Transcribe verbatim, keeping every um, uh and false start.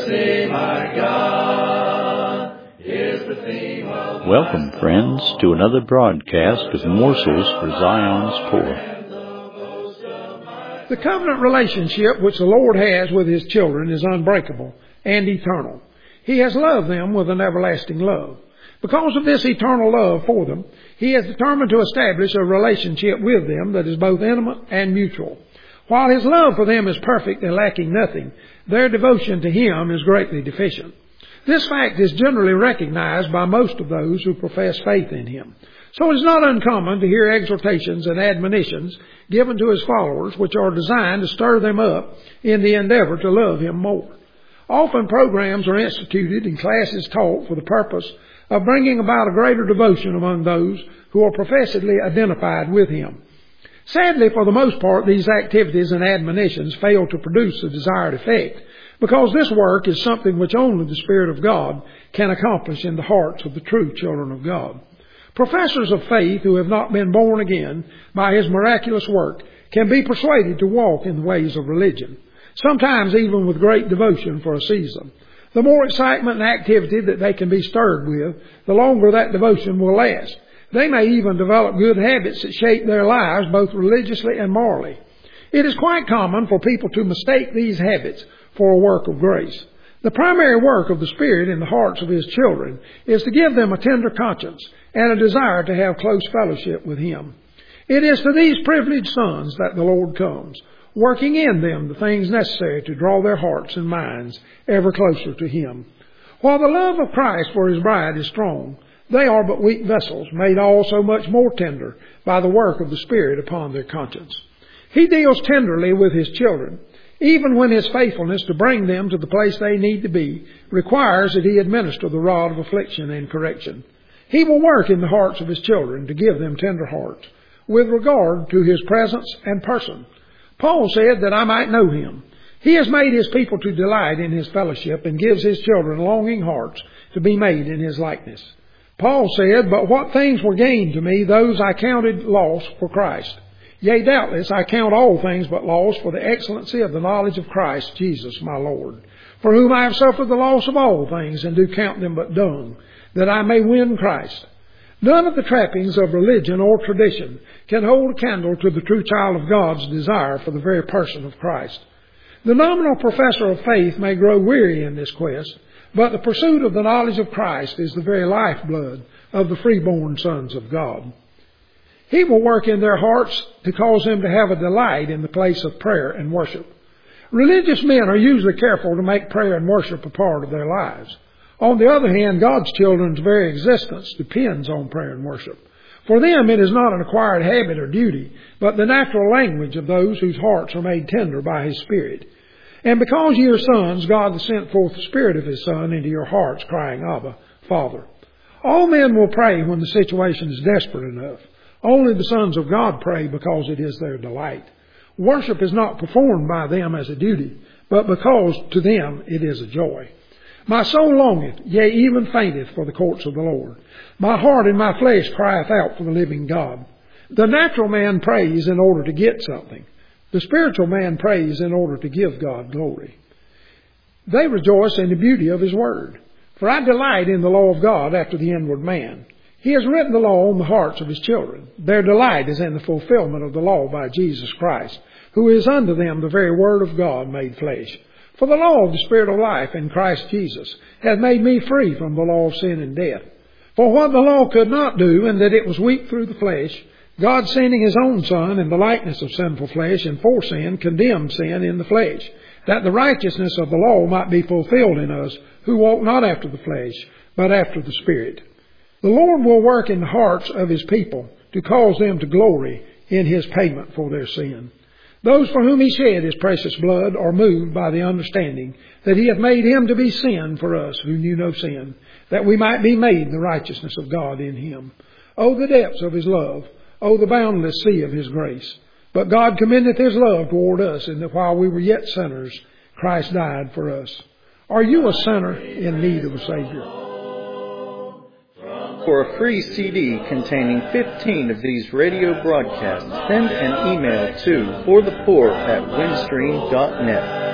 theme, my God, is the theme of Welcome, friends, to another broadcast of Morsels for Zion's Poor. The covenant relationship which the Lord has with His children is unbreakable and eternal. He has loved them with an everlasting love. Because of this eternal love for them, He has determined to establish a relationship with them that is both intimate and mutual. While His love for them is perfect and lacking nothing, their devotion to Him is greatly deficient. This fact is generally recognized by most of those who profess faith in Him. So it is not uncommon to hear exhortations and admonitions given to His followers which are designed to stir them up in the endeavor to love Him more. Often programs are instituted and classes taught for the purpose of bringing about a greater devotion among those who are professedly identified with Him. Sadly, for the most part, these activities and admonitions fail to produce the desired effect, because this work is something which only the Spirit of God can accomplish in the hearts of the true children of God. Professors of faith who have not been born again by His miraculous work can be persuaded to walk in the ways of religion, sometimes even with great devotion for a season. The more excitement and activity that they can be stirred with, the longer that devotion will last. They may even develop good habits that shape their lives both religiously and morally. It is quite common for people to mistake these habits for a work of grace. The primary work of the Spirit in the hearts of His children is to give them a tender conscience and a desire to have close fellowship with Him. It is to these privileged sons that the Lord comes, working in them the things necessary to draw their hearts and minds ever closer to Him. While the love of Christ for His bride is strong, they are but weak vessels, made all so much more tender by the work of the Spirit upon their conscience. He deals tenderly with His children, even when His faithfulness to bring them to the place they need to be requires that He administer the rod of affliction and correction. He will work in the hearts of His children to give them tender hearts with regard to His presence and person. Paul said that I might know Him. He has made His people to delight in His fellowship and gives His children longing hearts to be made in His likeness. Paul said, but what things were gained to me, those I counted loss for Christ. Yea, doubtless, I count all things but loss for the excellency of the knowledge of Christ Jesus my Lord, for whom I have suffered the loss of all things, and do count them but dung, that I may win Christ. None of the trappings of religion or tradition can hold a candle to the true child of God's desire for the very person of Christ. The nominal professor of faith may grow weary in this quest, but the pursuit of the knowledge of Christ is the very lifeblood of the freeborn sons of God. He will work in their hearts to cause them to have a delight in the place of prayer and worship. Religious men are usually careful to make prayer and worship a part of their lives. On the other hand, God's children's very existence depends on prayer and worship. For them, it is not an acquired habit or duty, but the natural language of those whose hearts are made tender by His Spirit. And because ye are sons, God has sent forth the Spirit of His Son into your hearts, crying, Abba, Father. All men will pray when the situation is desperate enough. Only the sons of God pray because it is their delight. Worship is not performed by them as a duty, but because to them it is a joy. My soul longeth, yea, even fainteth for the courts of the Lord. My heart and my flesh crieth out for the living God. The natural man prays in order to get something. The spiritual man prays in order to give God glory. They rejoice in the beauty of His word. For I delight in the law of God after the inward man. He has written the law on the hearts of His children. Their delight is in the fulfillment of the law by Jesus Christ, who is unto them the very word of God made flesh. For the law of the Spirit of life in Christ Jesus hath made me free from the law of sin and death. For what the law could not do, in that it was weak through the flesh, God sending His own Son in the likeness of sinful flesh, and for sin condemned sin in the flesh, that the righteousness of the law might be fulfilled in us, who walk not after the flesh, but after the Spirit. The Lord will work in the hearts of His people to cause them to glory in His payment for their sin. Those for whom He shed His precious blood are moved by the understanding that He hath made Him to be sin for us who knew no sin, that we might be made the righteousness of God in Him. O the depths of His love! O the boundless sea of His grace! But God commendeth His love toward us, in that while we were yet sinners, Christ died for us. Are you a sinner in need of a Savior? For a free C D containing fifteen of these radio broadcasts, send an email to for the poor at windstream dot net.